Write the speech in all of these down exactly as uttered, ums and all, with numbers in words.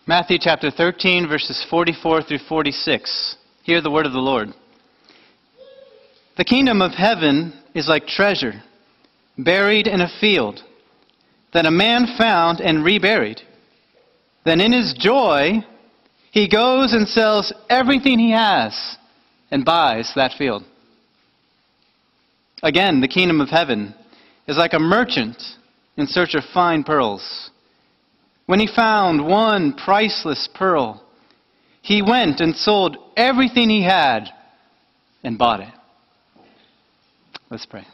Matthew chapter thirteen, verses forty-four through forty-six. Hear the word of the Lord. The kingdom of heaven is like treasure buried in a field that a man found and reburied. Then in his joy, he goes and sells everything he has and buys that field. Again, the kingdom of heaven is like a merchant in search of fine pearls. When he found one priceless pearl, he went and sold everything he had and bought it. Let's pray.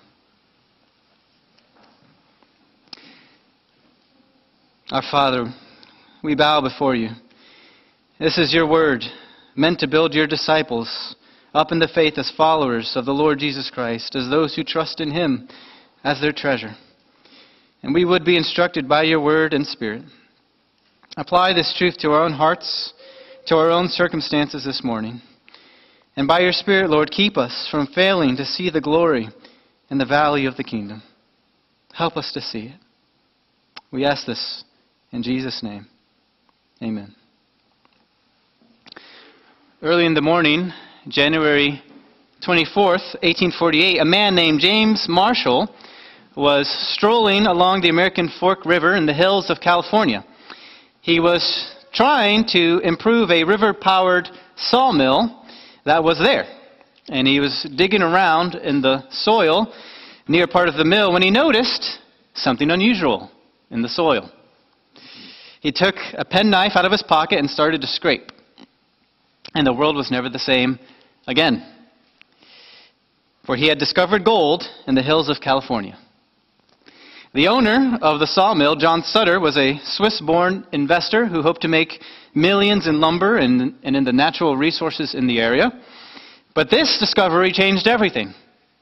Our Father, we bow before you. This is your word, meant to build your disciples up in the faith as followers of the Lord Jesus Christ, as those who trust in him as their treasure. And we would be instructed by your word and spirit. Apply this truth to our own hearts, to our own circumstances this morning. And by your Spirit, Lord, keep us from failing to see the glory and the value of the kingdom. Help us to see it. We ask this in Jesus' name. Amen. Early in the morning, January twenty-fourth, eighteen forty-eight, a man named James Marshall was strolling along the American Fork River in the hills of California. He was trying to improve a river-powered sawmill that was there. And he was digging around in the soil near part of the mill when he noticed something unusual in the soil. He took a penknife out of his pocket and started to scrape. And the world was never the same again. For he had discovered gold in the hills of California. The owner of the sawmill, John Sutter, was a Swiss-born investor who hoped to make millions in lumber and, and in the natural resources in the area. But this discovery changed everything.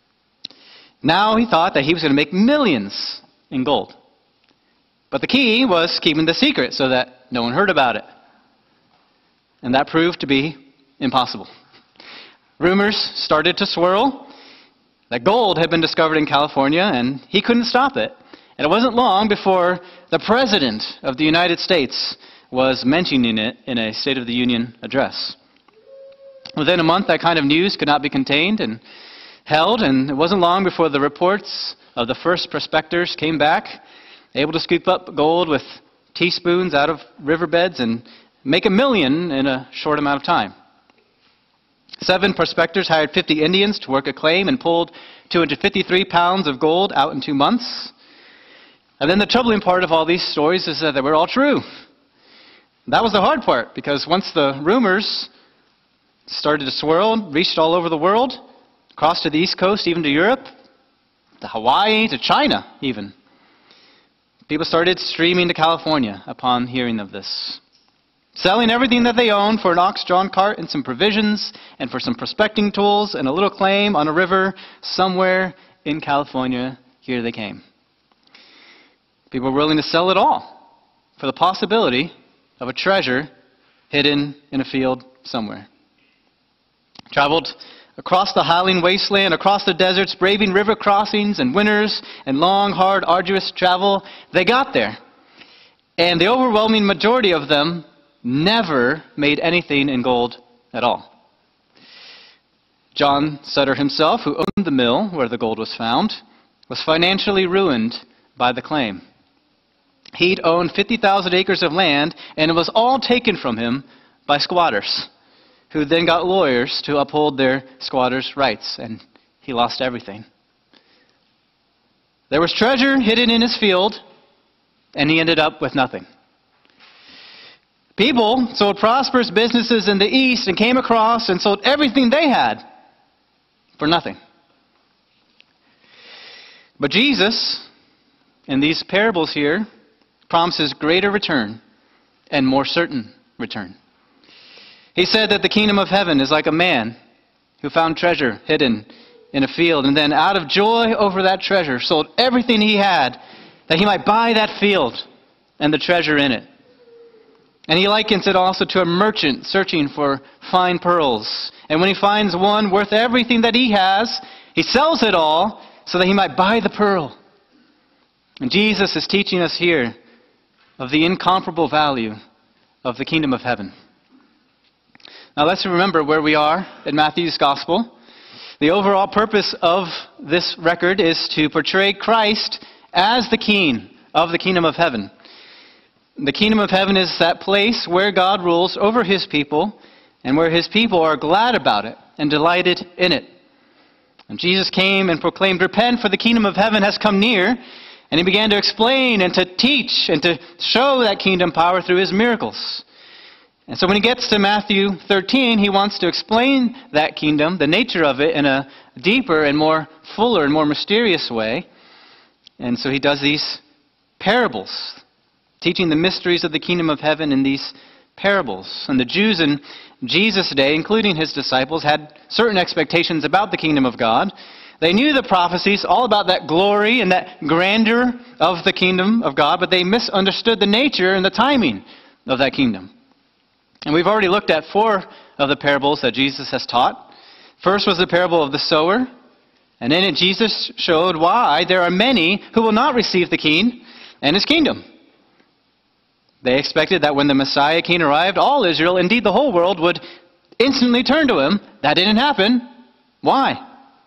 Now he thought that he was going to make millions in gold. But the key was keeping the secret so that no one heard about it. And that proved to be impossible. Rumors started to swirl that gold had been discovered in California, and he couldn't stop it. And it wasn't long before the President of the United States was mentioning it in a State of the Union address. Within a month, that kind of news could not be contained and held, and it wasn't long before the reports of the first prospectors came back, able to scoop up gold with teaspoons out of riverbeds and make a million in a short amount of time. Seven prospectors hired fifty Indians to work a claim and pulled two hundred fifty-three pounds of gold out in two months. And then the troubling part of all these stories is that they were all true. That was the hard part, because once the rumors started to swirl, reached all over the world, across to the East Coast, even to Europe, to Hawaii, to China even, people started streaming to California upon hearing of this, selling everything that they owned for an ox-drawn cart and some provisions and for some prospecting tools and a little claim on a river somewhere in California. Here they came. People were willing to sell it all for the possibility of a treasure hidden in a field somewhere. Traveled across the howling wasteland, across the deserts, braving river crossings and winters and long, hard, arduous travel. They got there. And the overwhelming majority of them never made anything in gold at all. John Sutter himself, who owned the mill where the gold was found, was financially ruined by the claim. He'd owned fifty thousand acres of land, and it was all taken from him by squatters, who then got lawyers to uphold their squatters' rights, and he lost everything. There was treasure hidden in his field, and he ended up with nothing. People sold prosperous businesses in the East and came across and sold everything they had for nothing. But Jesus, in these parables here, promises greater return and more certain return. He said that the kingdom of heaven is like a man who found treasure hidden in a field and then out of joy over that treasure sold everything he had that he might buy that field and the treasure in it. And he likens it also to a merchant searching for fine pearls. And when he finds one worth everything that he has, he sells it all so that he might buy the pearl. And Jesus is teaching us here of the incomparable value of the kingdom of heaven. Now let's remember where we are in Matthew's gospel. The overall purpose of this record is to portray Christ as the king of the kingdom of heaven. The kingdom of heaven is that place where God rules over his people and where his people are glad about it and delighted in it. And Jesus came and proclaimed, "Repent, for the kingdom of heaven has come near." And he began to explain and to teach and to show that kingdom power through his miracles. And so when he gets to Matthew thirteen, he wants to explain that kingdom, the nature of it, in a deeper and more fuller and more mysterious way. And so he does these parables, teaching the mysteries of the kingdom of heaven in these parables. And the Jews in Jesus' day, including his disciples, had certain expectations about the kingdom of God. They knew the prophecies all about that glory and that grandeur of the kingdom of God, but they misunderstood the nature and the timing of that kingdom. And we've already looked at four of the parables that Jesus has taught. First was the parable of the sower. And in it, Jesus showed why there are many who will not receive the king and his kingdom. They expected that when the Messiah king arrived, all Israel, indeed the whole world, would instantly turn to him. That didn't happen. Why?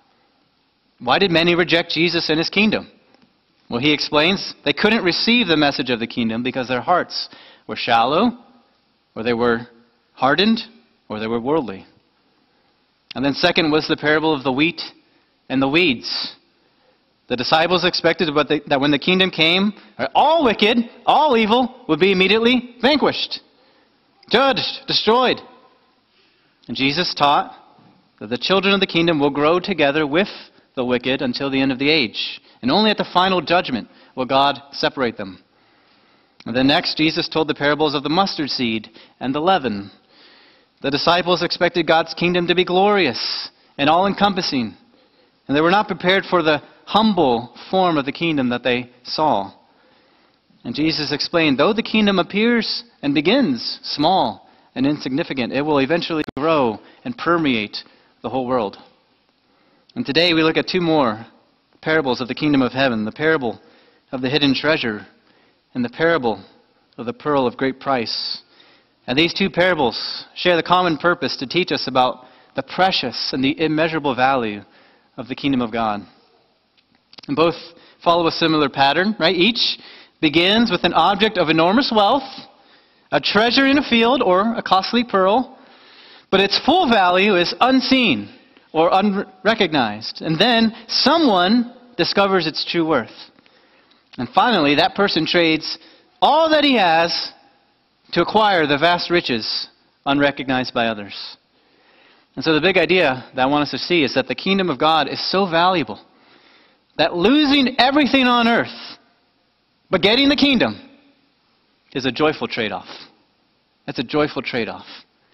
Why did many reject Jesus and his kingdom? Well, he explains they couldn't receive the message of the kingdom because their hearts were shallow, or they were hardened, or they were worldly. And then second was the parable of the wheat and the weeds. The disciples expected that when the kingdom came, all wicked, all evil would be immediately vanquished, judged, destroyed. And Jesus taught that the children of the kingdom will grow together with the wicked until the end of the age. And only at the final judgment will God separate them. And then next, Jesus told the parables of the mustard seed and the leaven. The disciples expected God's kingdom to be glorious and all-encompassing. And they were not prepared for the humble form of the kingdom that they saw. And Jesus explained, though the kingdom appears and begins small and insignificant, it will eventually grow and permeate the whole world. And today we look at two more parables of the kingdom of heaven, the parable of the hidden treasure and the parable of the pearl of great price. And these two parables share the common purpose to teach us about the precious and the immeasurable value of the kingdom of God. And both follow a similar pattern, right? Each begins with an object of enormous wealth, a treasure in a field or a costly pearl, but its full value is unseen or unrecognized. And then someone discovers its true worth. And finally, that person trades all that he has to acquire the vast riches unrecognized by others. And so the big idea that I want us to see is that the kingdom of God is so valuable that losing everything on earth but getting the kingdom is a joyful trade-off. It's a joyful trade-off.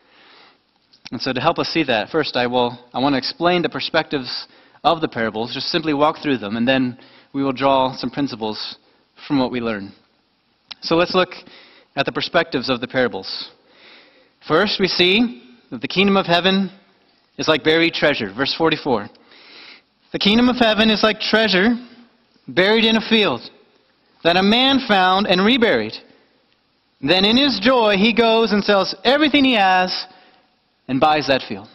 And so to help us see that, first I will I want to explain the perspectives of the parables, just simply walk through them, and then we will draw some principles from what we learn. So let's look at the perspectives of the parables. First, we see that the kingdom of heaven is like buried treasure. Verse forty-four. The kingdom of heaven is like treasure buried in a field that a man found and reburied. Then in his joy he goes and sells everything he has and buys that field.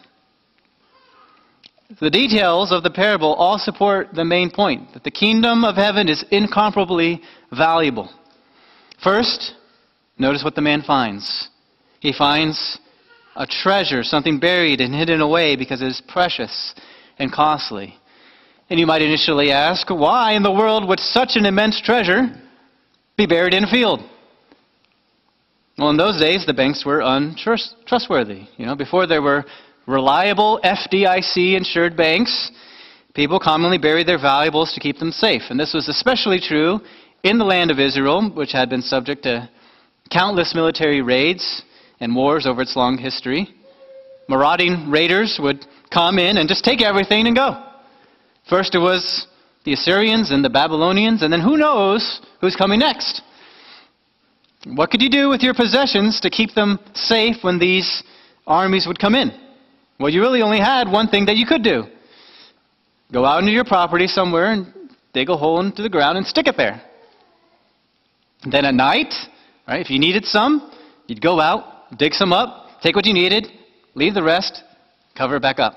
The details of the parable all support the main point, that the kingdom of heaven is incomparably valuable. First, notice what the man finds. He finds a treasure, something buried and hidden away because it is precious and costly. And you might initially ask, why in the world would such an immense treasure be buried in a field? Well, in those days, the banks were untrustworthy. You know, before there were reliable F D I C-insured banks, people commonly buried their valuables to keep them safe. And this was especially true in the land of Israel, which had been subject to countless military raids and wars over its long history. Marauding raiders would come in and just take everything and go. First it was the Assyrians and the Babylonians, and then who knows who's coming next. What could you do with your possessions to keep them safe when these armies would come in? Well, you really only had one thing that you could do. Go out into your property somewhere and dig a hole into the ground and stick it there. And then at night, right, if you needed some, you'd go out, dig some up, take what you needed, leave the rest, cover it back up.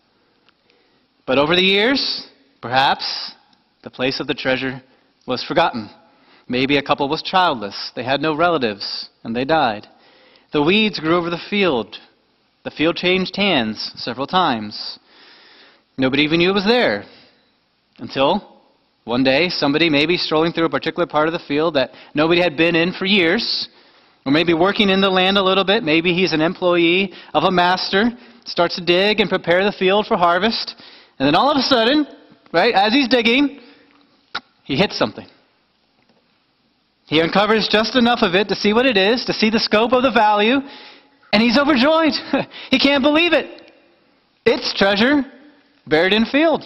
But over the years, perhaps the place of the treasure was forgotten. Maybe a couple was childless. They had no relatives, and they died. The weeds grew over the field. The field changed hands several times. Nobody even knew it was there. Until one day, somebody maybe strolling through a particular part of the field that nobody had been in for years, or maybe working in the land a little bit, maybe he's an employee of a master, starts to dig and prepare the field for harvest, and then all of a sudden, right, as he's digging, he hits something. He uncovers just enough of it to see what it is, to see the scope of the value, and he's overjoyed. He can't believe it. It's treasure buried in a field.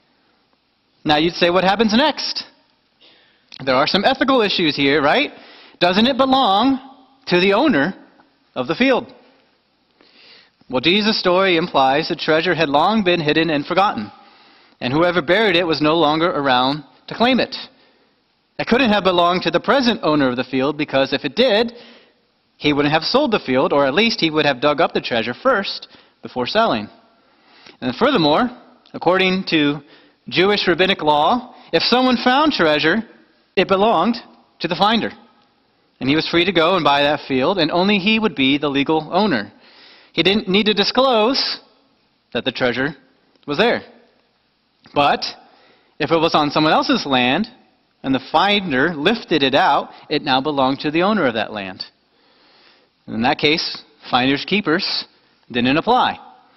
Now you'd say, what happens next? There are some ethical issues here, right? Doesn't it belong to the owner of the field? Well, Jesus' story implies the treasure had long been hidden and forgotten, and whoever buried it was no longer around to claim it. It couldn't have belonged to the present owner of the field, because if it did, he wouldn't have sold the field, or at least he would have dug up the treasure first before selling. And furthermore, according to Jewish rabbinic law, if someone found treasure, it belonged to the finder. And he was free to go and buy that field, and only he would be the legal owner. He didn't need to disclose that the treasure was there. But if it was on someone else's land, and the finder lifted it out, it now belonged to the owner of that land. In that case, finders keepers didn't apply.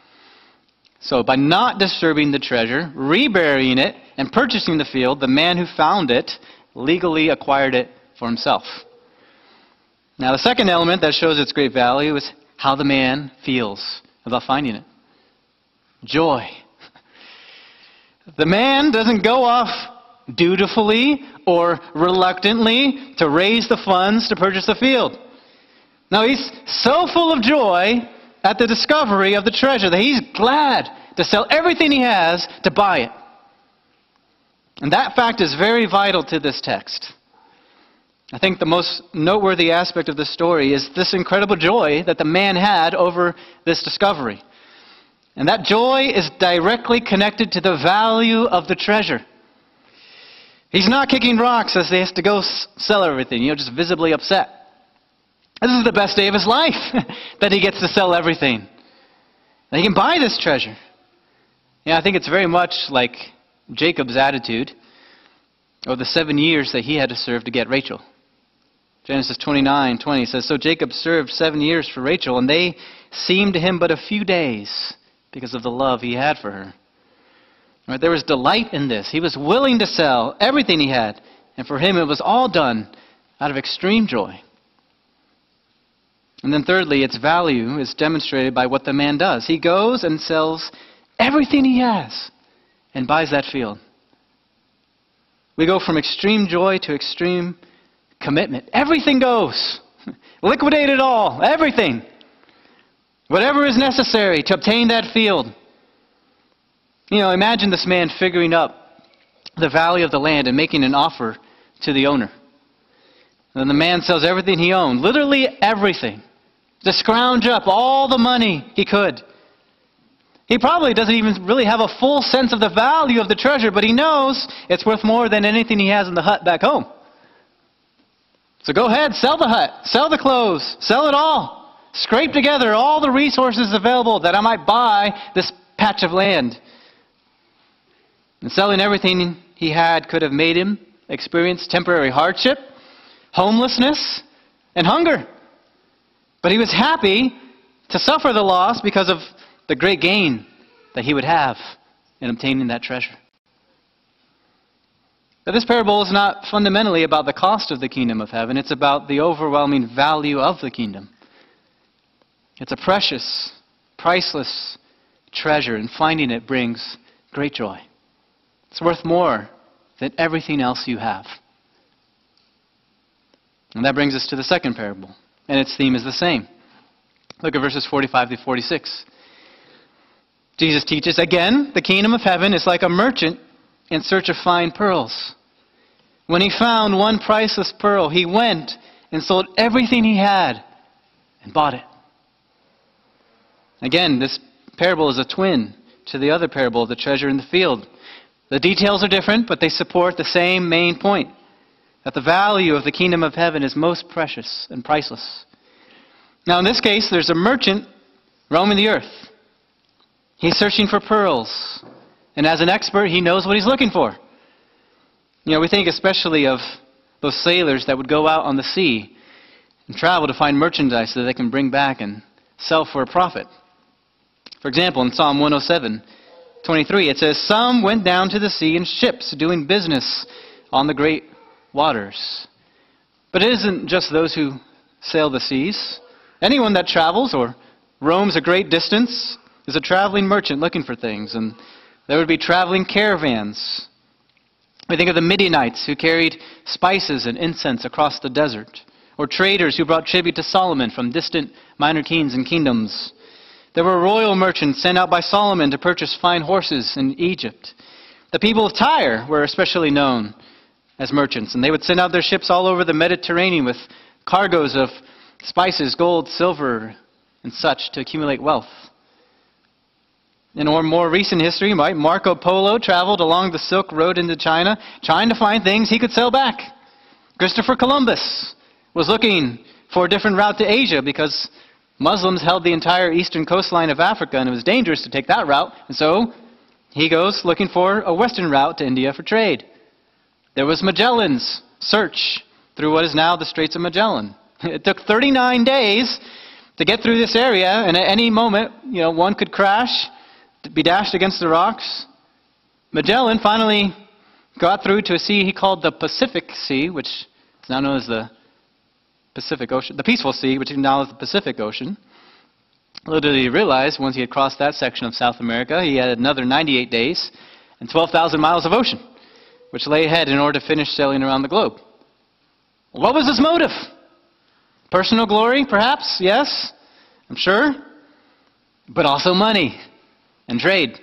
So by not disturbing the treasure, reburying it, and purchasing the field, the man who found it legally acquired it for himself. Now the second element that shows its great value is how the man feels about finding it. Joy. The man doesn't go off dutifully or reluctantly to raise the funds to purchase the field. No, he's so full of joy at the discovery of the treasure that he's glad to sell everything he has to buy it. And that fact is very vital to this text. I think the most noteworthy aspect of the story is this incredible joy that the man had over this discovery. And that joy is directly connected to the value of the treasure. He's not kicking rocks as he has to go sell everything, you know, just visibly upset. This is the best day of his life, that he gets to sell everything. And he can buy this treasure. Yeah, I think it's very much like Jacob's attitude of the seven years that he had to serve to get Rachel. Genesis twenty-nine twenty says, "So Jacob served seven years for Rachel, and they seemed to him but a few days because of the love he had for her." Right, there was delight in this. He was willing to sell everything he had, and for him it was all done out of extreme joy. And then thirdly, its value is demonstrated by what the man does. He goes and sells everything he has and buys that field. We go from extreme joy to extreme commitment. Everything goes. Liquidate it all. Everything. Whatever is necessary to obtain that field. You know, imagine this man figuring up the value of the land and making an offer to the owner. And then the man sells everything he owned, literally everything, to scrounge up all the money he could. He probably doesn't even really have a full sense of the value of the treasure, but he knows it's worth more than anything he has in the hut back home. So go ahead, sell the hut, sell the clothes, sell it all. Scrape together all the resources available that I might buy this patch of land. And selling everything he had could have made him experience temporary hardship, homelessness, and hunger. But he was happy to suffer the loss because of the great gain that he would have in obtaining that treasure. Now, this parable is not fundamentally about the cost of the kingdom of heaven. It's about the overwhelming value of the kingdom. It's a precious, priceless treasure, and finding it brings great joy. It's worth more than everything else you have. And that brings us to the second parable. And its theme is the same. Look at verses forty-five to forty-six. Jesus teaches, "Again, the kingdom of heaven is like a merchant in search of fine pearls. When he found one priceless pearl, he went and sold everything he had and bought it. Again, this parable is a twin to the other parable of the treasure in the field. The details are different, but they support the same main point, that the value of the kingdom of heaven is most precious and priceless. Now in this case, there's a merchant roaming the earth. He's searching for pearls. And as an expert, he knows what he's looking for. You know, we think especially of those sailors that would go out on the sea and travel to find merchandise that they can bring back and sell for a profit. For example, in Psalm one oh seven, twenty-three, it says, "Some went down to the sea in ships, doing business on the great waters." But it isn't just those who sail the seas. Anyone that travels or roams a great distance is a traveling merchant looking for things. And there would be traveling caravans. We think of the Midianites who carried spices and incense across the desert, or traders who brought tribute to Solomon from distant minor kings and kingdoms. There were royal merchants sent out by Solomon to purchase fine horses in Egypt. The people of Tyre were especially known as merchants, and they would send out their ships all over the Mediterranean with cargoes of spices, gold, silver, and such to accumulate wealth. In our more recent history, right, Marco Polo traveled along the Silk Road into China, trying to find things he could sell back. Christopher Columbus was looking for a different route to Asia because Muslims held the entire eastern coastline of Africa, and it was dangerous to take that route. And so he goes looking for a western route to India for trade. There was Magellan's search through what is now the Straits of Magellan. It took thirty-nine days to get through this area, and at any moment, you know, one could crash, be dashed against the rocks. Magellan finally got through to a sea he called the Pacific Sea, which is now known as the Pacific Ocean, the Peaceful Sea, which is now is the Pacific Ocean. Little did he realize, once he had crossed that section of South America, he had another ninety-eight days and twelve thousand miles of ocean, which lay ahead in order to finish sailing around the globe. What was his motive? Personal glory, perhaps? Yes, I'm sure. But also money and trade.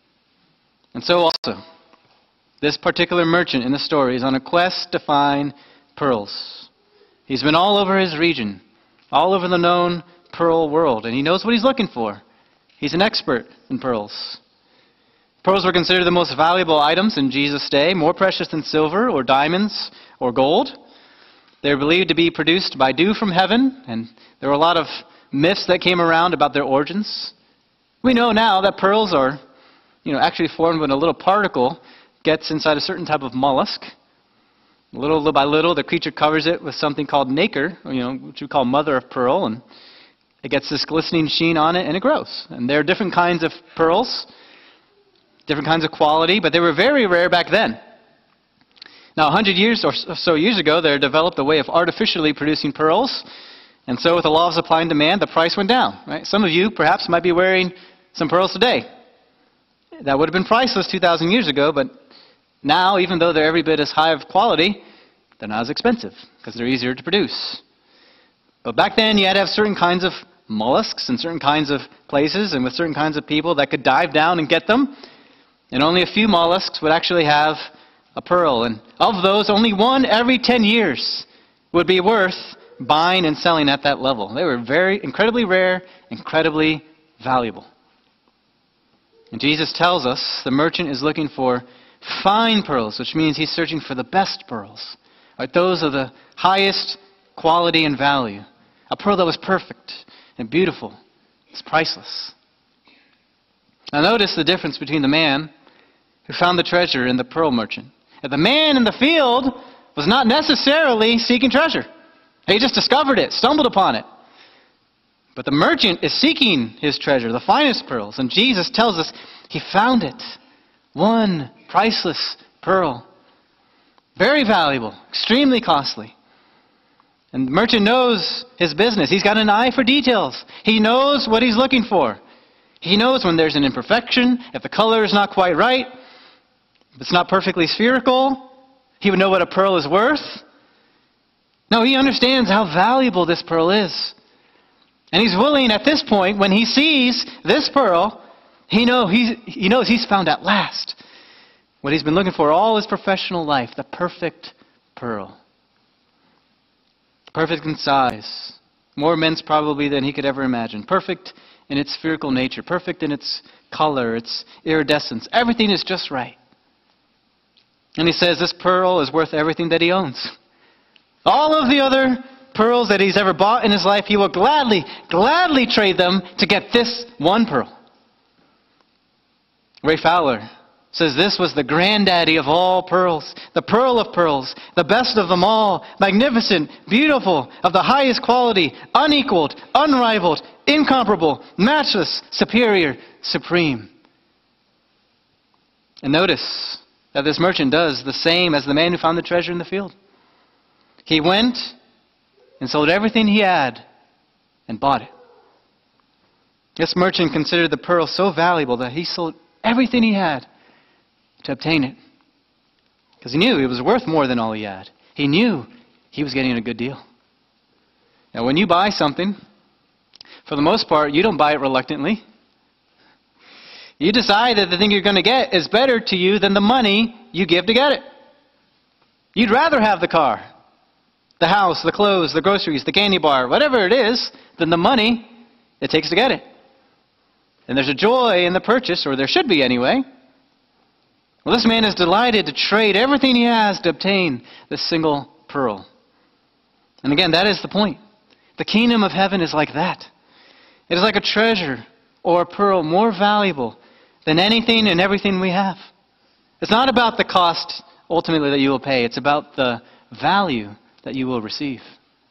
And so also, this particular merchant in the story is on a quest to find pearls. He's been all over his region, all over the known pearl world, and he knows what he's looking for. He's an expert in pearls. Pearls were considered the most valuable items in Jesus' day, more precious than silver or diamonds or gold. They were believed to be produced by dew from heaven, and there were a lot of myths that came around about their origins. We know now that pearls are, you know, actually formed when a little particle gets inside a certain type of mollusk. Little, little by little, the creature covers it with something called nacre, you know, which we call mother of pearl, and it gets this glistening sheen on it, and it grows. And there are different kinds of pearls, different kinds of quality, but they were very rare back then. Now, a hundred years or so years ago, they developed a way of artificially producing pearls, and so with the law of supply and demand, the price went down. Right? Some of you perhaps might be wearing some pearls today. That would have been priceless two thousand years ago, but now, even though they're every bit as high of quality, they're not as expensive because they're easier to produce. But back then, you had to have certain kinds of mollusks in certain kinds of places and with certain kinds of people that could dive down and get them. And only a few mollusks would actually have a pearl. And of those, only one every ten years would be worth buying and selling at that level. They were very, incredibly rare, incredibly valuable. And Jesus tells us the merchant is looking for fine pearls, which means he's searching for the best pearls. Right? Those are the highest quality and value. A pearl that was perfect and beautiful. It's priceless. Now notice the difference between the man who found the treasure and the pearl merchant. And the man in the field was not necessarily seeking treasure. He just discovered it, stumbled upon it. But the merchant is seeking his treasure, the finest pearls. And Jesus tells us he found it. One priceless pearl. Very valuable, extremely costly. And the merchant knows his business. He's got an eye for details. He knows what he's looking for. He knows when there's an imperfection, if the color is not quite right, if it's not perfectly spherical. He would know what a pearl is worth. No, he understands how valuable this pearl is. And he's willing at this point, when he sees this pearl, he, know he's, he knows he's found at last what he's been looking for all his professional life, the perfect pearl. Perfect in size, more immense probably than he could ever imagine. Perfect in its spherical nature, perfect in its color, its iridescence. Everything is just right. And he says this pearl is worth everything that he owns. All of the other pearls that he's ever bought in his life, he will gladly, gladly trade them to get this one pearl. Ray Fowler says this was the granddaddy of all pearls, the pearl of pearls, the best of them all, magnificent, beautiful, of the highest quality, unequaled, unrivaled, incomparable, matchless, superior, supreme. And notice that this merchant does the same as the man who found the treasure in the field. He went and sold everything he had and bought it. This merchant considered the pearl so valuable that he sold everything he had to obtain it. Because he knew it was worth more than all he had. He knew he was getting a good deal. Now when you buy something, for the most part, you don't buy it reluctantly. You decide that the thing you're going to get is better to you than the money you give to get it. You'd rather have the car, the house, the clothes, the groceries, the candy bar, whatever it is, than the money it takes to get it. And there's a joy in the purchase, or there should be anyway. Well, this man is delighted to trade everything he has to obtain this single pearl. And again, that is the point. The kingdom of heaven is like that. It is like a treasure or a pearl more valuable than anything and everything we have. It's not about the cost ultimately that you will pay. It's about the value that you will receive.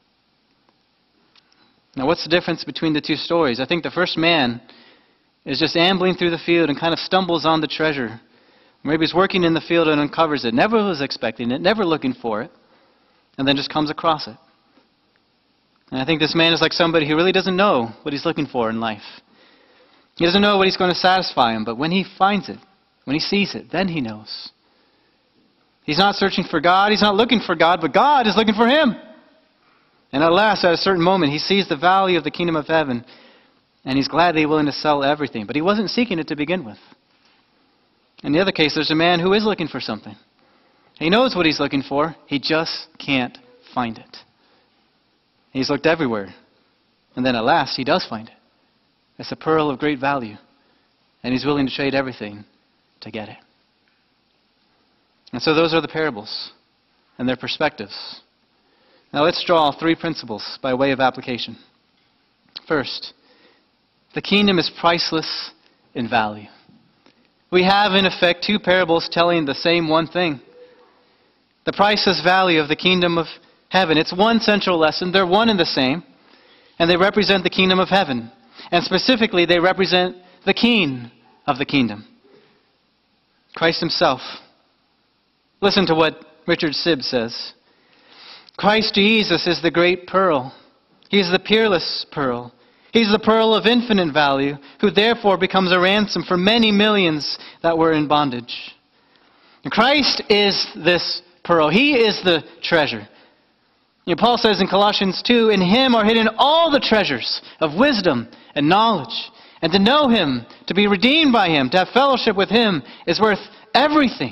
Now, what's the difference between the two stories? I think the first man is just ambling through the field and kind of stumbles on the treasure. Maybe he's working in the field and uncovers it. Never was expecting it, never looking for it, and then just comes across it. And I think this man is like somebody who really doesn't know what he's looking for in life. He doesn't know what he's going to satisfy him, but when he finds it, when he sees it, then he knows. He's not searching for God, he's not looking for God, but God is looking for him. And at last, at a certain moment, he sees the value of the kingdom of heaven, and he's gladly willing to sell everything. But he wasn't seeking it to begin with. In the other case, there's a man who is looking for something. He knows what he's looking for, he just can't find it. He's looked everywhere, and then at last he does find it. It's a pearl of great value, and he's willing to trade everything to get it. And so those are the parables and their perspectives. Now let's draw three principles by way of application. First, the kingdom is priceless in value. We have, in effect, two parables telling the same one thing. The priceless value of the kingdom of heaven. It's one central lesson. They're one and the same. And they represent the kingdom of heaven. And specifically, they represent the king of the kingdom, Christ himself. Listen to what Richard Sibbes says. Christ Jesus is the great pearl. He's the peerless pearl. He's the pearl of infinite value, who therefore becomes a ransom for many millions that were in bondage. And Christ is this pearl. He is the treasure. You know, Paul says in Colossians two, in him are hidden all the treasures of wisdom and knowledge. And to know him, to be redeemed by him, to have fellowship with him is worth everything.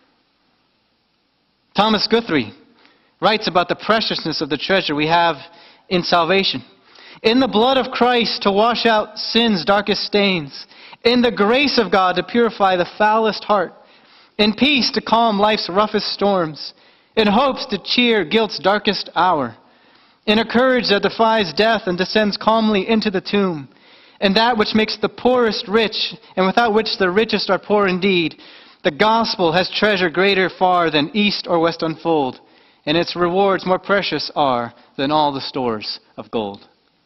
Thomas Guthrie writes about the preciousness of the treasure we have in salvation. In the blood of Christ to wash out sin's darkest stains. In the grace of God to purify the foulest heart. In peace to calm life's roughest storms. In hopes to cheer guilt's darkest hour. In a courage that defies death and descends calmly into the tomb. In that which makes the poorest rich, and without which the richest are poor indeed. The gospel has treasure greater far than east or west unfold. And its rewards more precious are than all the stores of gold.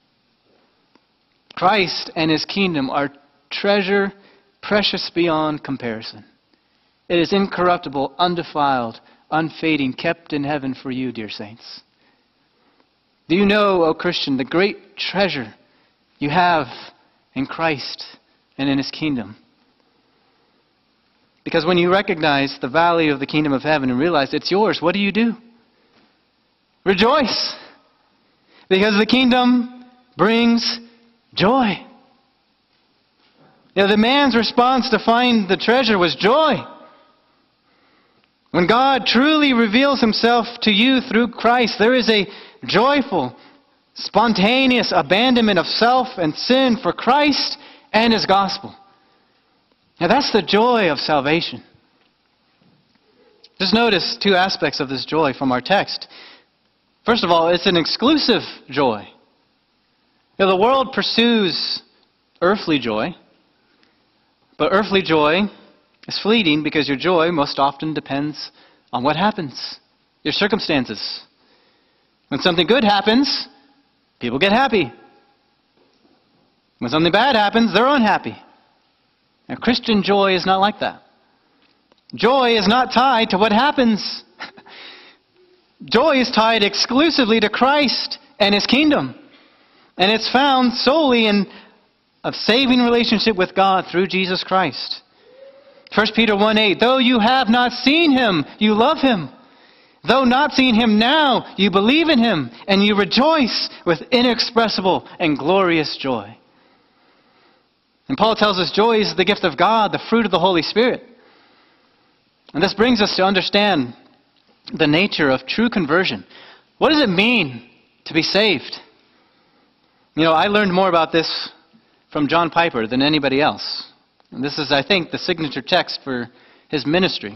Christ and his kingdom are treasure precious beyond comparison. It is incorruptible, undefiled, unfading, kept in heaven for you, dear saints. Do you know, O Christian, the great treasure you have in Christ and in his kingdom? Because when you recognize the value of the kingdom of heaven and realize it's yours, what do you do? Rejoice! Because the kingdom brings joy. You know, the man's response to find the treasure was joy. When God truly reveals himself to you through Christ, there is a joyful, Spontaneous abandonment of self and sin for Christ and His gospel. Now that's the joy of salvation. Just notice two aspects of this joy from our text. First of all, it's an exclusive joy. Now, the world pursues earthly joy, but earthly joy is fleeting because your joy most often depends on what happens, your circumstances. When something good happens, people get happy. When something bad happens, they're unhappy. Now, Christian joy is not like that. Joy is not tied to what happens. Joy is tied exclusively to Christ and His kingdom. And it's found solely in a saving relationship with God through Jesus Christ. First Peter one eight, though you have not seen Him, you love Him. Though not seeing Him now, you believe in Him, and you rejoice with inexpressible and glorious joy. And Paul tells us joy is the gift of God, the fruit of the Holy Spirit. And this brings us to understand the nature of true conversion. What does it mean to be saved? You know, I learned more about this from John Piper than anybody else. And this is, I think, the signature text for his ministry.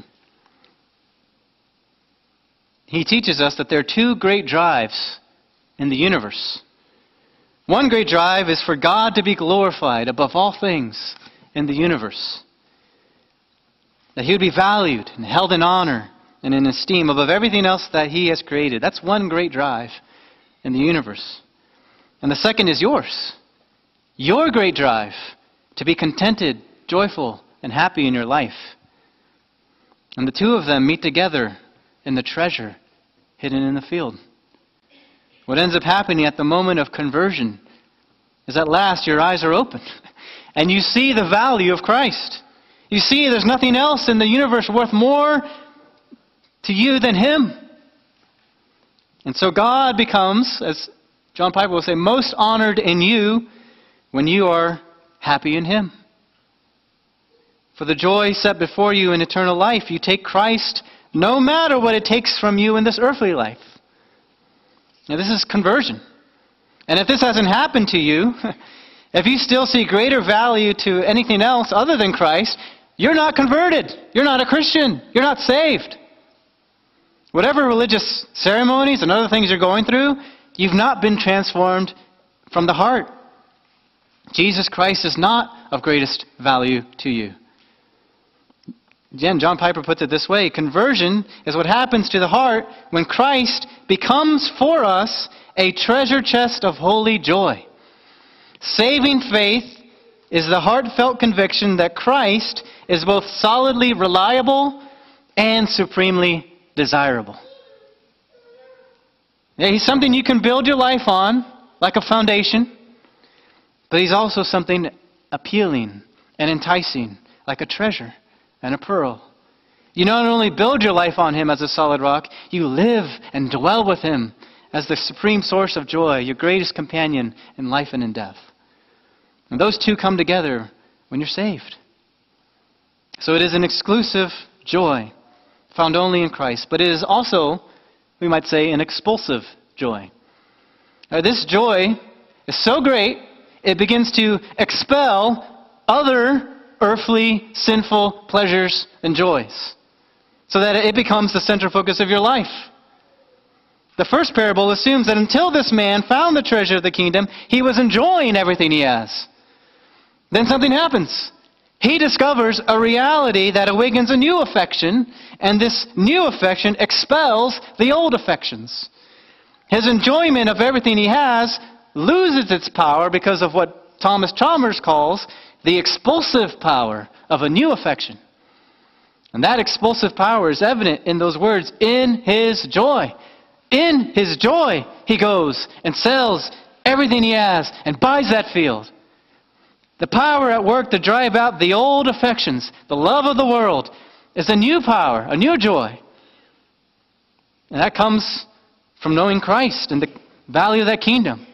He teaches us that there are two great drives in the universe. One great drive is for God to be glorified above all things in the universe. That He would be valued and held in honor and in esteem above everything else that He has created. That's one great drive in the universe. And the second is yours. Your great drive to be contented, joyful, and happy in your life. And the two of them meet together in the treasure hidden in the field. What ends up happening at the moment of conversion is at last your eyes are open and you see the value of Christ. You see there's nothing else in the universe worth more to you than Him. And so God becomes, as John Piper will say, most honored in you when you are happy in Him. For the joy set before you in eternal life, you take Christ no matter what it takes from you in this earthly life. Now this is conversion. And if this hasn't happened to you, if you still see greater value to anything else other than Christ, you're not converted. You're not a Christian. You're not saved. Whatever religious ceremonies and other things you're going through, you've not been transformed from the heart. Jesus Christ is not of greatest value to you. Again, John Piper puts it this way: conversion is what happens to the heart when Christ becomes for us a treasure chest of holy joy. Saving faith is the heartfelt conviction that Christ is both solidly reliable and supremely desirable. Yeah, He's something you can build your life on, like a foundation, but He's also something appealing and enticing, like a treasure and a pearl. You not only build your life on Him as a solid rock, you live and dwell with Him as the supreme source of joy, your greatest companion in life and in death. And those two come together when you're saved. So it is an exclusive joy found only in Christ, but it is also, we might say, an expulsive joy. Now, this joy is so great, it begins to expel other earthly, sinful pleasures and joys, so that it becomes the central focus of your life. The first parable assumes that until this man found the treasure of the kingdom, he was enjoying everything he has. Then something happens. He discovers a reality that awakens a new affection, and this new affection expels the old affections. His enjoyment of everything he has loses its power because of what Thomas Chalmers calls the expulsive power of a new affection. And that expulsive power is evident in those words, in his joy. In his joy, he goes and sells everything he has and buys that field. The power at work to drive out the old affections, the love of the world, is a new power, a new joy. And that comes from knowing Christ and the value of that kingdom.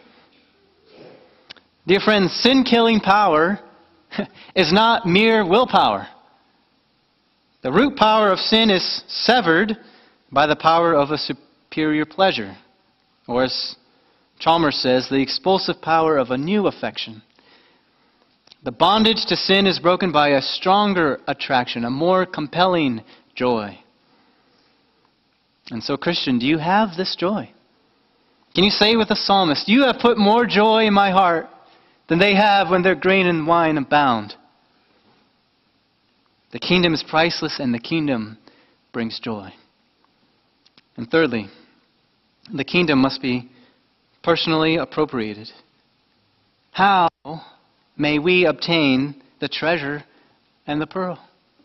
Dear friends, sin-killing power is not mere willpower. The root power of sin is severed by the power of a superior pleasure. Or as Chalmers says, the expulsive power of a new affection. The bondage to sin is broken by a stronger attraction, a more compelling joy. And so, Christian, do you have this joy? Can you say with the psalmist, you have put more joy in my heart than they have when their grain and wine abound? The kingdom is priceless, and the kingdom brings joy. And thirdly, the kingdom must be personally appropriated. How may we obtain the treasure and the pearl?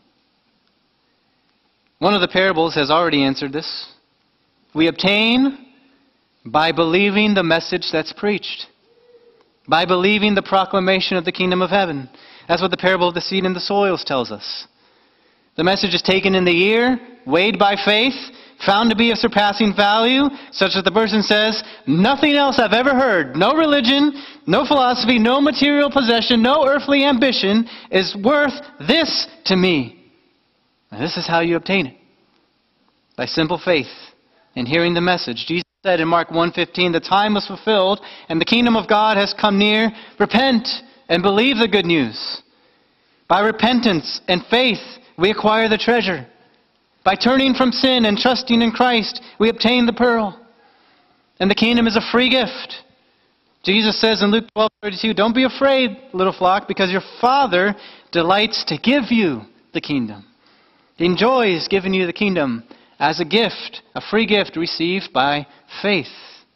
One of the parables has already answered this. We obtain by believing the message that's preached, by believing the proclamation of the kingdom of heaven. That's what the parable of the seed and the soils tells us. The message is taken in the ear, weighed by faith, found to be of surpassing value, such that the person says, nothing else I've ever heard, no religion, no philosophy, no material possession, no earthly ambition is worth this to me. And this is how you obtain it. By simple faith in hearing the message. Jesus said in Mark one fifteen, the time was fulfilled and the kingdom of God has come near. Repent and believe the good news. By repentance and faith, we acquire the treasure. By turning from sin and trusting in Christ, we obtain the pearl. And the kingdom is a free gift. Jesus says in Luke twelve thirty-two, don't be afraid, little flock, because your Father delights to give you the kingdom. He enjoys giving you the kingdom as a gift, a free gift received by faith.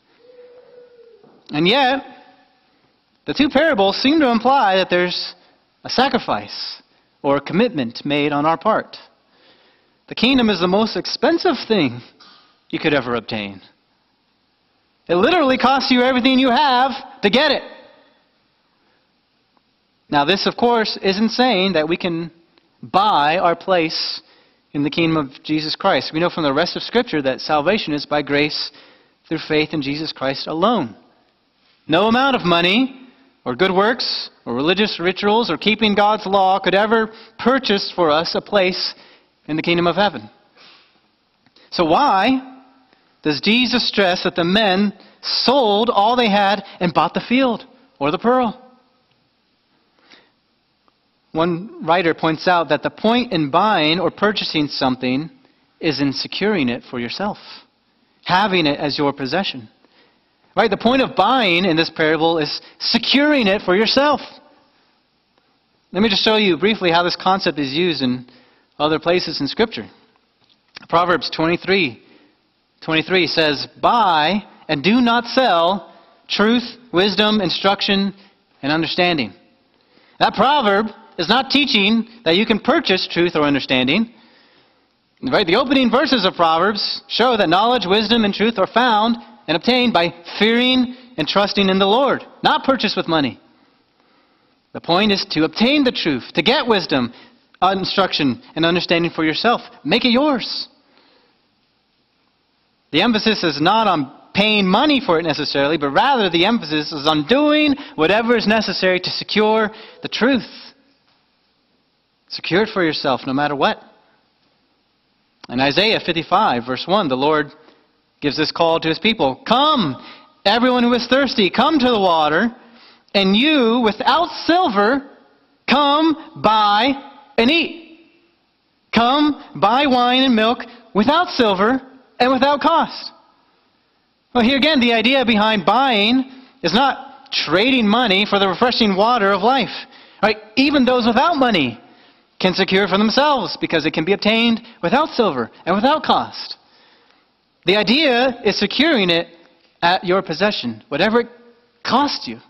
And yet, the two parables seem to imply that there's a sacrifice or a commitment made on our part. The kingdom is the most expensive thing you could ever obtain. It literally costs you everything you have to get it. Now this, of course, isn't saying that we can buy our place in the kingdom of Jesus Christ. We know from the rest of Scripture that salvation is by grace through faith in Jesus Christ alone. No amount of money or good works, or religious rituals, or keeping God's law could ever purchase for us a place in the kingdom of heaven. So why does Jesus stress that the men sold all they had and bought the field or the pearl? One writer points out that the point in buying or purchasing something is in securing it for yourself, having it as your possession. Right? The point of buying in this parable is securing it for yourself. Let me just show you briefly how this concept is used in other places in Scripture. Proverbs twenty-three twenty-three says, buy and do not sell truth, wisdom, instruction, and understanding. That proverb is not teaching that you can purchase truth or understanding. Right? The opening verses of Proverbs show that knowledge, wisdom, and truth are found and obtained by fearing and trusting in the Lord, not purchased with money. The point is to obtain the truth, to get wisdom, instruction, and understanding for yourself. Make it yours. The emphasis is not on paying money for it necessarily, but rather the emphasis is on doing whatever is necessary to secure the truth. Secure it for yourself no matter what. In Isaiah fifty-five, verse one, the Lord gives this call to His people. Come, everyone who is thirsty, come to the water, and you, without silver, come, buy, and eat. Come, buy wine and milk without silver and without cost. Well, here again, the idea behind buying is not trading money for the refreshing water of life. Right? Even those without money can secure it for themselves because it can be obtained without silver and without cost. The idea is securing it at your possession, whatever it costs you.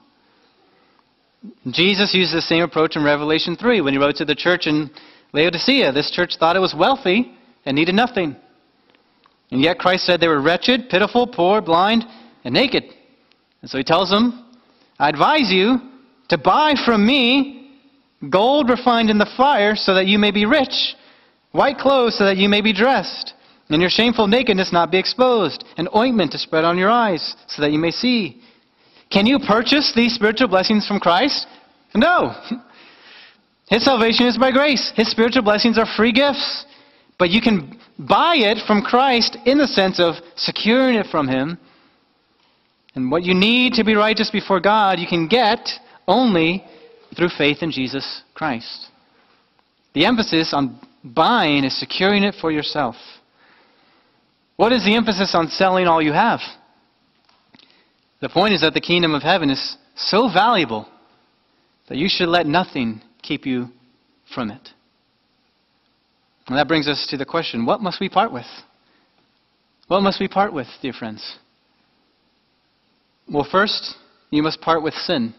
Jesus used the same approach in Revelation three when He wrote to the church in Laodicea. This church thought it was wealthy and needed nothing. And yet Christ said they were wretched, pitiful, poor, blind, and naked. And so He tells them, I advise you to buy from me gold refined in the fire so that you may be rich, white clothes so that you may be dressed, and your shameful nakedness not be exposed, and ointment to spread on your eyes so that you may see. Can you purchase these spiritual blessings from Christ? No. His salvation is by grace. His spiritual blessings are free gifts. But you can buy it from Christ in the sense of securing it from Him And what you need to be righteous before God, you can get only through faith in Jesus Christ. The emphasis on buying is securing it for yourself. What is the emphasis on selling all you have? The point is that the kingdom of heaven is so valuable that you should let nothing keep you from it. And that brings us to the question, what must we part with? What must we part with, dear friends? Well, first, you must part with sin.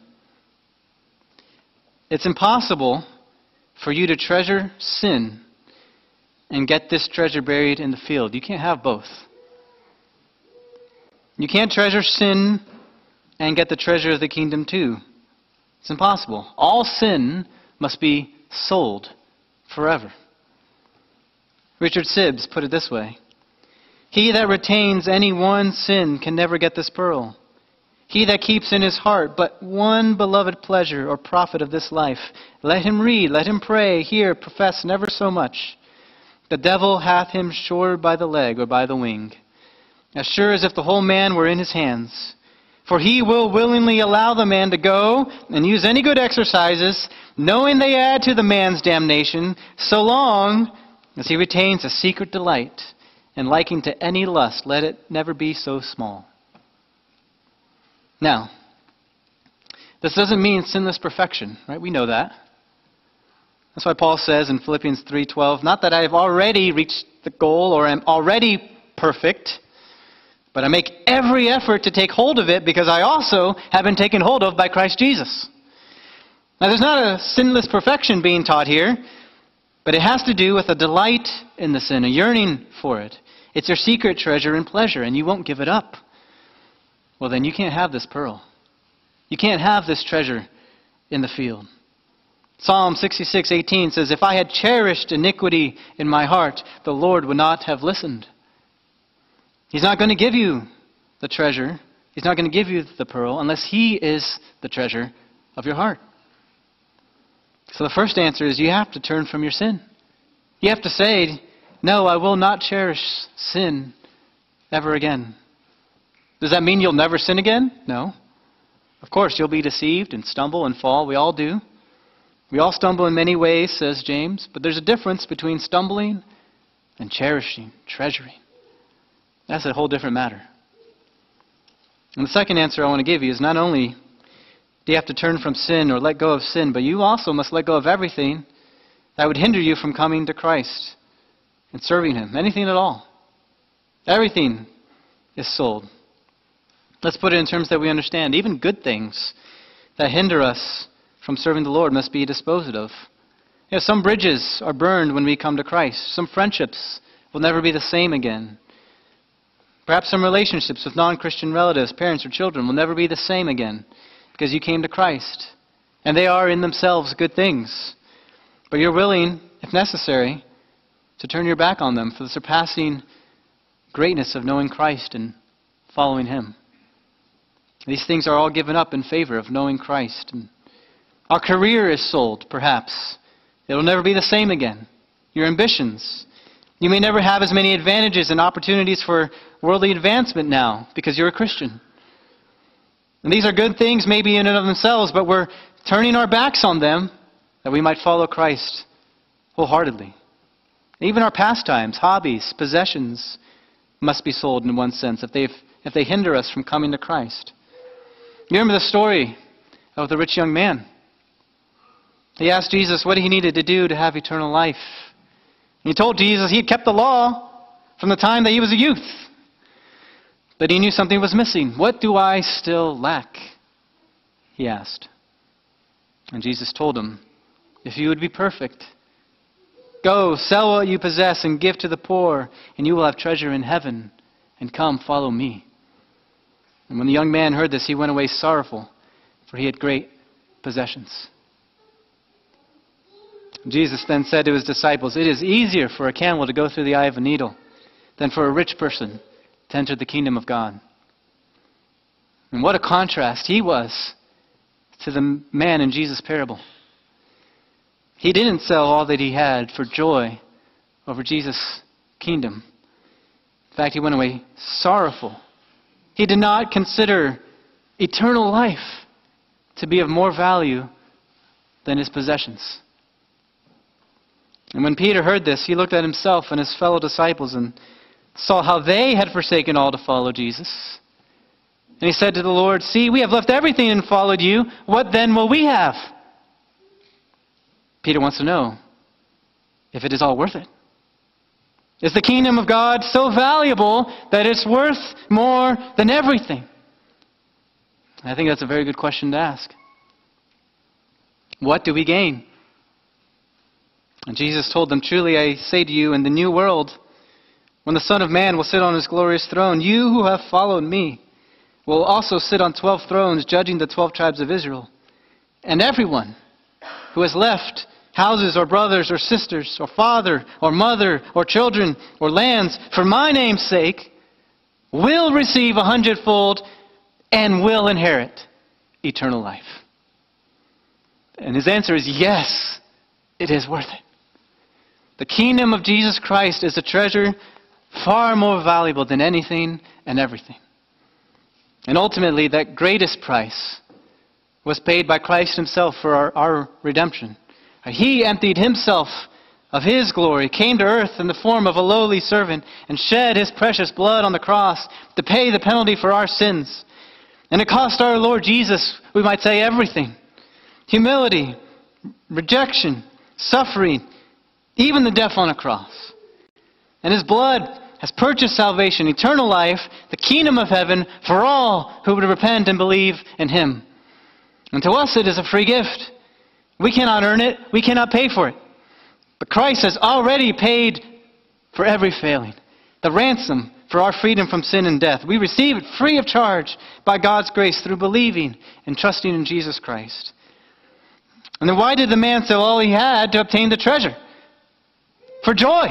It's impossible for you to treasure sin and get this treasure buried in the field. You can't have both. You can't treasure sin and get the treasure of the kingdom too. It's impossible. All sin must be sold forever. Richard Sibbes put it this way: he that retains any one sin can never get this pearl. He that keeps in his heart but one beloved pleasure or profit of this life, let him read, let him pray, hear, profess never so much. The devil hath him sure by the leg or by the wing, as sure as if the whole man were in his hands. For he will willingly allow the man to go and use any good exercises, knowing they add to the man's damnation, so long as he retains a secret delight and liking to any lust, let it never be so small. Now, this doesn't mean sinless perfection, right? We know that. That's why Paul says in Philippians three twelve, not that I have already reached the goal or am already perfect, but I make every effort to take hold of it because I also have been taken hold of by Christ Jesus. Now, there's not a sinless perfection being taught here, but it has to do with a delight in the sin, a yearning for it. It's your secret treasure and pleasure, and you won't give it up. Well, then you can't have this pearl. You can't have this treasure in the field. Psalm sixty-six eighteen says, if I had cherished iniquity in my heart, the Lord would not have listened. He's not going to give you the treasure. He's not going to give you the pearl unless He is the treasure of your heart. So the first answer is you have to turn from your sin. You have to say, no, I will not cherish sin ever again. Does that mean you'll never sin again? No. Of course, you'll be deceived and stumble and fall. We all do. We all stumble in many ways, says James, but there's a difference between stumbling and cherishing, treasuring. That's a whole different matter. And the second answer I want to give you is not only do you have to turn from sin or let go of sin, but you also must let go of everything that would hinder you from coming to Christ and serving Him. Anything at all. Everything is sold. Let's put it in terms that we understand. Even good things that hinder us from serving the Lord must be disposed of. You know, some bridges are burned when we come to Christ. Some friendships will never be the same again. Perhaps some relationships with non-Christian relatives, parents, or children will never be the same again because you came to Christ. And they are in themselves good things. But you're willing, if necessary, to turn your back on them for the surpassing greatness of knowing Christ and following Him. These things are all given up in favor of knowing Christ. And our career is sold, perhaps. It will never be the same again. Your ambitions. You may never have as many advantages and opportunities for worldly advancement now because you're a Christian. And these are good things maybe in and of themselves, but we're turning our backs on them that we might follow Christ wholeheartedly. Even our pastimes, hobbies, possessions must be sold in one sense if they if they hinder us from coming to Christ. You remember the story of the rich young man. He asked Jesus what he needed to do to have eternal life. And he told Jesus he had kept the law from the time that he was a youth. But he knew something was missing. What do I still lack? He asked. And Jesus told him, if you would be perfect, go, sell what you possess and give to the poor, and you will have treasure in heaven. And come, follow me. And when the young man heard this, he went away sorrowful, for he had great possessions. Jesus then said to his disciples, it is easier for a camel to go through the eye of a needle than for a rich person to enter the kingdom of God. And what a contrast he was to the man in Jesus' parable. He didn't sell all that he had for joy over Jesus' kingdom. In fact, he went away sorrowful. He He did not consider eternal life to be of more value than his possessions. And when Peter heard this, he looked at himself and his fellow disciples and saw how they had forsaken all to follow Jesus. And he said to the Lord, "See, we have left everything and followed you. What then will we have?" Peter wants to know if it is all worth it. Is the kingdom of God so valuable that it's worth more than everything? I think that's a very good question to ask. What do we gain? And Jesus told them, "Truly I say to you, in the new world, when the Son of Man will sit on his glorious throne, you who have followed me will also sit on twelve thrones, judging the twelve tribes of Israel. And everyone who has left houses or brothers or sisters or father or mother or children or lands for my name's sake will receive a hundredfold and will inherit eternal life." And his answer is yes, it is worth it. The kingdom of Jesus Christ is a treasure far more valuable than anything and everything. And ultimately, that greatest price was paid by Christ himself for our, our redemption. He emptied himself of his glory, came to earth in the form of a lowly servant, and shed his precious blood on the cross to pay the penalty for our sins. And it cost our Lord Jesus, we might say, everything. Humility, rejection, suffering, even the death on a cross. And his blood has purchased salvation, eternal life, the kingdom of heaven for all who would repent and believe in him. And to us it is a free gift. We cannot earn it. We cannot pay for it. But Christ has already paid for every failing. The ransom for our freedom from sin and death. We receive it free of charge by God's grace through believing and trusting in Jesus Christ. And then why did the man sell all he had to obtain the treasure? For joy.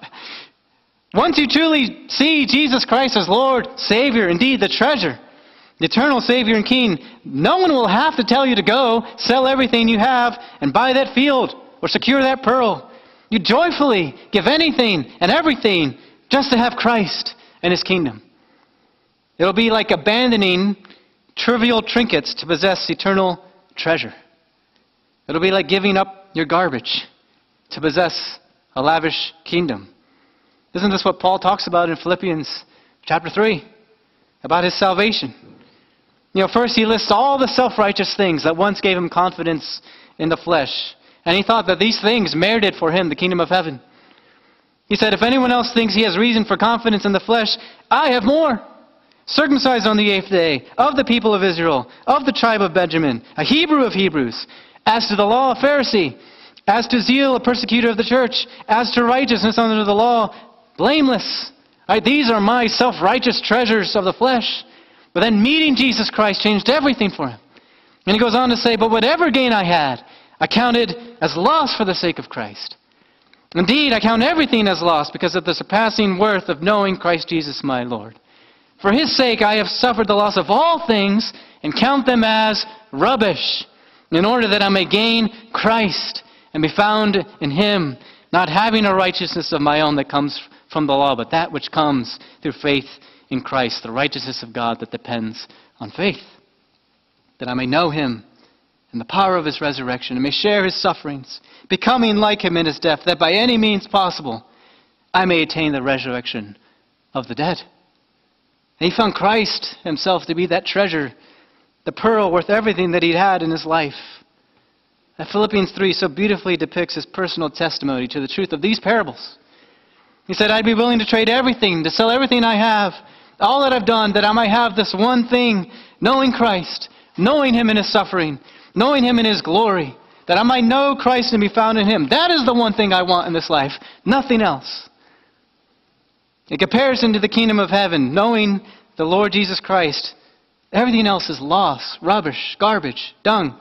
Once you truly see Jesus Christ as Lord, Savior, indeed the treasure, the eternal Savior and King, no one will have to tell you to go, sell everything you have, and buy that field or secure that pearl. You joyfully give anything and everything just to have Christ and his kingdom. It'll be like abandoning trivial trinkets to possess eternal treasure. It'll be like giving up your garbage to possess a lavish kingdom. Isn't this what Paul talks about in Philippians chapter three? About his salvation. You know, first he lists all the self-righteous things that once gave him confidence in the flesh. And he thought that these things merited for him the kingdom of heaven. He said, if anyone else thinks he has reason for confidence in the flesh, I have more. Circumcised on the eighth day, of the people of Israel, of the tribe of Benjamin, a Hebrew of Hebrews, as to the law, a Pharisee, as to zeal, a persecutor of the church, as to righteousness under the law, blameless. Right, these are my self-righteous treasures of the flesh. But then meeting Jesus Christ changed everything for him. And he goes on to say, but whatever gain I had, I counted as loss for the sake of Christ. Indeed, I count everything as loss because of the surpassing worth of knowing Christ Jesus my Lord. For his sake I have suffered the loss of all things and count them as rubbish, in order that I may gain Christ and be found in him, not having a righteousness of my own that comes from the law, but that which comes through faith in Christ, the righteousness of God that depends on faith, that I may know him and the power of his resurrection, and may share his sufferings, becoming like him in his death, that by any means possible I may attain the resurrection of the dead. And he found Christ himself to be that treasure, the pearl worth everything that he'd had in his life. And Philippians three so beautifully depicts his personal testimony to the truth of these parables. He said, I'd be willing to trade everything, to sell everything I have, all that I've done, that I might have this one thing, knowing Christ, knowing him in his suffering, knowing him in his glory, that I might know Christ and be found in him. That is the one thing I want in this life, nothing else. In comparison to the kingdom of heaven, knowing the Lord Jesus Christ, everything else is loss, rubbish, garbage, dung.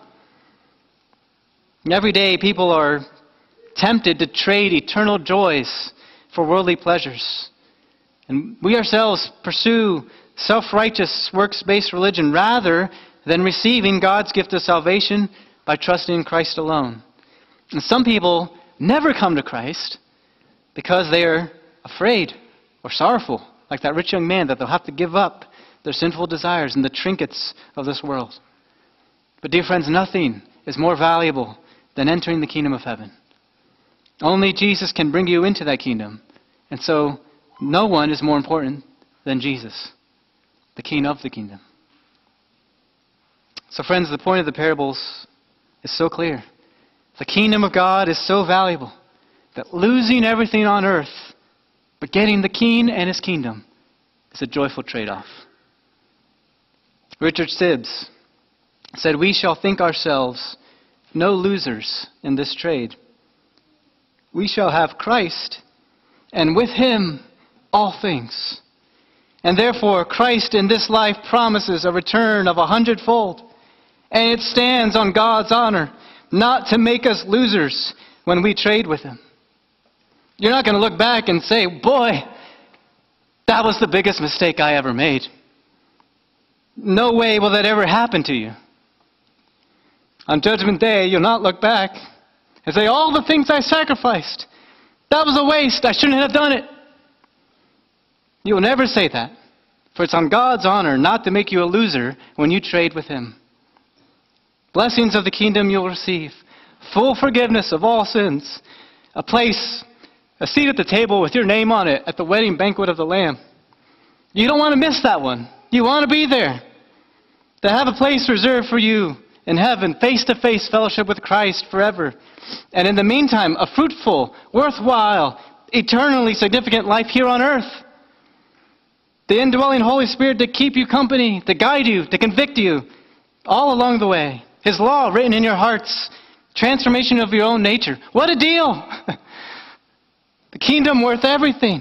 And every day people are tempted to trade eternal joys for worldly pleasures. And we ourselves pursue self-righteous, works-based religion rather than receiving God's gift of salvation by trusting in Christ alone. And some people never come to Christ because they are afraid or sorrowful, like that rich young man, that they'll have to give up their sinful desires, and the trinkets of this world. But dear friends, nothing is more valuable than entering the kingdom of heaven. Only Jesus can bring you into that kingdom. And so no one is more important than Jesus, the King of the kingdom. So friends, the point of the parables is so clear. The kingdom of God is so valuable that losing everything on earth, but getting the King and his kingdom, is a joyful trade-off. Richard Sibbes said, "We shall think ourselves no losers in this trade. We shall have Christ, and with him all things. And therefore Christ in this life promises a return of a hundredfold. And it stands on God's honor not to make us losers when we trade with him." You're not going to look back and say, "Boy, that was the biggest mistake I ever made." No way will that ever happen to you. On Judgment Day, you'll not look back and say, "All the things I sacrificed, that was a waste. I shouldn't have done it." You will never say that, for it's on God's honor not to make you a loser when you trade with him. Blessings of the kingdom you'll receive, full forgiveness of all sins, a place, a seat at the table with your name on it at the wedding banquet of the Lamb. You don't want to miss that one. You want to be there. To have a place reserved for you in heaven, face-to-face fellowship with Christ forever. And in the meantime, a fruitful, worthwhile, eternally significant life here on earth. The indwelling Holy Spirit to keep you company, to guide you, to convict you, all along the way. His law written in your hearts. Transformation of your own nature. What a deal! The kingdom worth everything.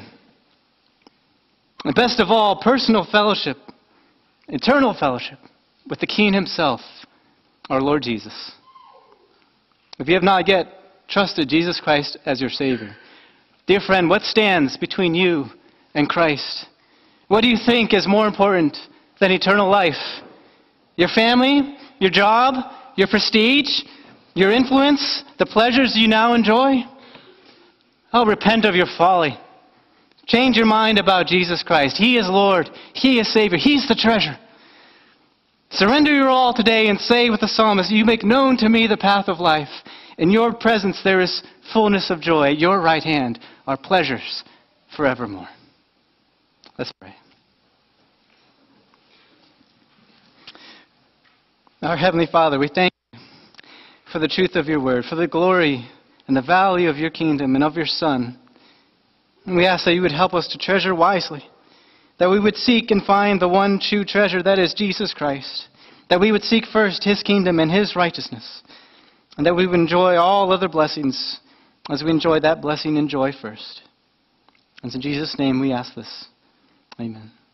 And best of all, personal fellowship, eternal fellowship with the King himself, our Lord Jesus. If you have not yet trusted Jesus Christ as your Savior, dear friend, what stands between you and Christ? What do you think is more important than eternal life? Your family? Your job? Your prestige? Your influence? The pleasures you now enjoy? Oh, repent of your folly. Change your mind about Jesus Christ. He is Lord. He is Savior. He's the treasure. Surrender your all today and say with the psalmist, "You make known to me the path of life. In your presence there is fullness of joy. At your right hand are pleasures forevermore." Let's pray. Our Heavenly Father, we thank you for the truth of your word, for the glory and the value of your kingdom and of your Son. And we ask that you would help us to treasure wisely, that we would seek and find the one true treasure, that is Jesus Christ, that we would seek first his kingdom and his righteousness, and that we would enjoy all other blessings as we enjoy that blessing and joy first. And in Jesus' name we ask this. Amen.